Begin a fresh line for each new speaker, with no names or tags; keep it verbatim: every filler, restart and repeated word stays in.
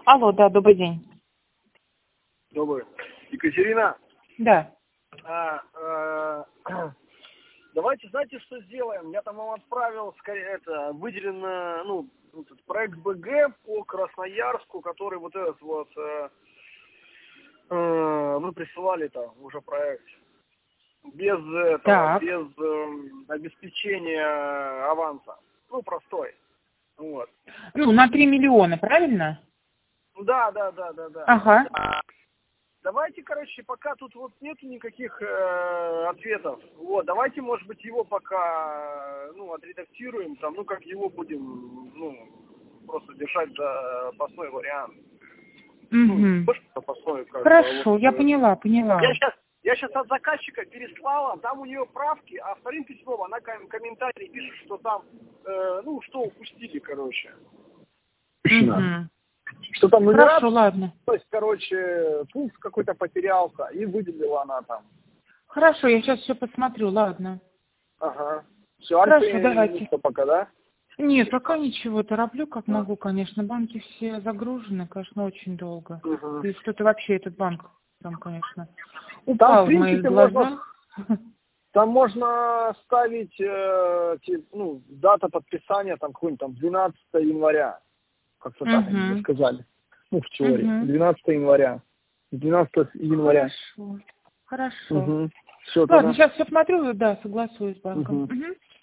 Алло, да, добрый день.
Добрый. Екатерина?
Да.
А, а, давайте, знаете, что сделаем? Я там вам отправил, скорее, это, выделено, ну, этот проект БГ по Красноярску, который вот этот вот, э, э, вы присылали-то уже проект. Без этого,
Так.
без э, обеспечения аванса. Ну, простой. Вот.
Ну, на три миллиона, правильно?
Да, да, да, да, да.
Ага.
Давайте, короче, пока тут вот нету никаких э, ответов. Вот, давайте, может быть, его пока, ну, отредактируем, там, ну, как его будем, ну, просто держать за запасной вариант. Ну,
Угу.
тоже запасной, как бы.
Хорошо,
Вот,
я
э,
поняла, поняла.
я сейчас, я сейчас от заказчика переслала, там у нее правки, а вторым письмом она ком- комментарий пишет, что там, э, ну, что упустили, короче.
Угу.
Что там
Хорошо,
нумерация,
ладно.
то есть, короче, пункт какой-то потерялся, и выделила она там.
Хорошо, я сейчас все посмотрю, ладно.
Ага. Все,
Хорошо, давайте.
Альфа пока, да?
Нет, пока ничего, тороплю как
А.
могу, конечно. Банки все загружены, конечно, очень долго.
Угу.
И что-то вообще этот банк там, конечно,
Там,
упал
в
в моих
принципе, можно,
глазах.
там можно ставить, э, те- ну, дата подписания, там, какой-нибудь там двенадцатое января. Как-то так они мне
Угу.
сказали. Ну, в теории.
Угу.
двенадцатое января. двенадцатое января.
Хорошо. Хорошо.
Угу. Все,
Ладно,
тогда.
сейчас все смотрю, да, согласуюсь с банком.
Угу.
Угу.